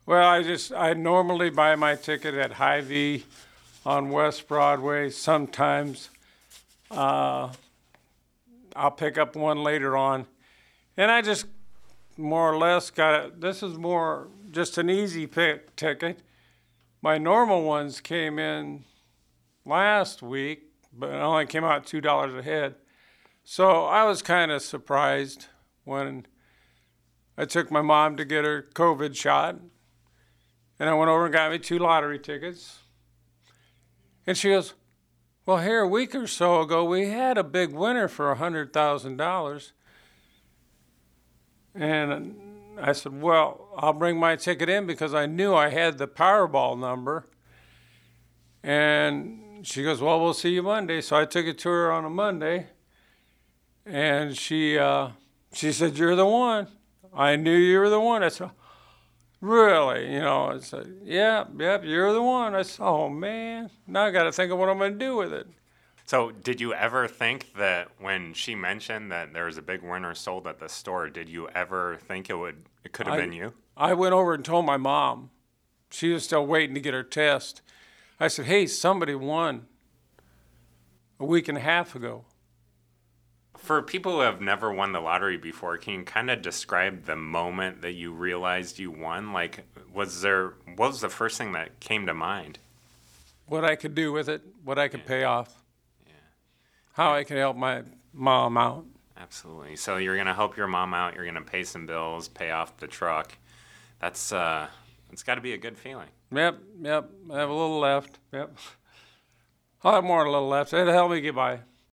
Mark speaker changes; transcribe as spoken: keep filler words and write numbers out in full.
Speaker 1: Well, I just I normally buy my ticket at Hy-Vee on West Broadway. Sometimes uh, I'll pick up one later on, and I just more or less got it. This is more just an easy pick ticket. My normal ones came in last week, but it only came out two dollars a head. So I was kind of surprised when I took my mom to get her COVID shot. And I went over and got me two lottery tickets. And she goes, well, here a week or so ago, we had a big winner for one hundred thousand dollars. And I said, well, I'll bring my ticket in because I knew I had the Powerball number. And she goes, well, we'll see you Monday. So I took it to her on a Monday. And she uh, she said, you're the one. I knew you were the one. I said, really? You know, I said, yeah, yep, you're the one. I said, oh, man, now I got to think of what I'm going to do with it.
Speaker 2: So did you ever think that when she mentioned that there was a big winner sold at the store, did you ever think it would it could have
Speaker 1: I,
Speaker 2: been you?
Speaker 1: I went over and told my mom. She was still waiting to get her test. I said, hey, somebody won a week and a half ago.
Speaker 2: For people who have never won the lottery before, can you kind of describe the moment that you realized you won? Like, was there, what was the first thing that came to mind?
Speaker 1: What I could do with it, what I could
Speaker 2: Yeah.
Speaker 1: pay off,
Speaker 2: Yeah.
Speaker 1: how I could help my mom out.
Speaker 2: Absolutely. So you're going to help your mom out. You're going to pay some bills, pay off the truck. That's, uh, it's got to be a good feeling.
Speaker 1: Yep, yep, I have a little left, yep. I'll have more than a little left. It'll help me get by.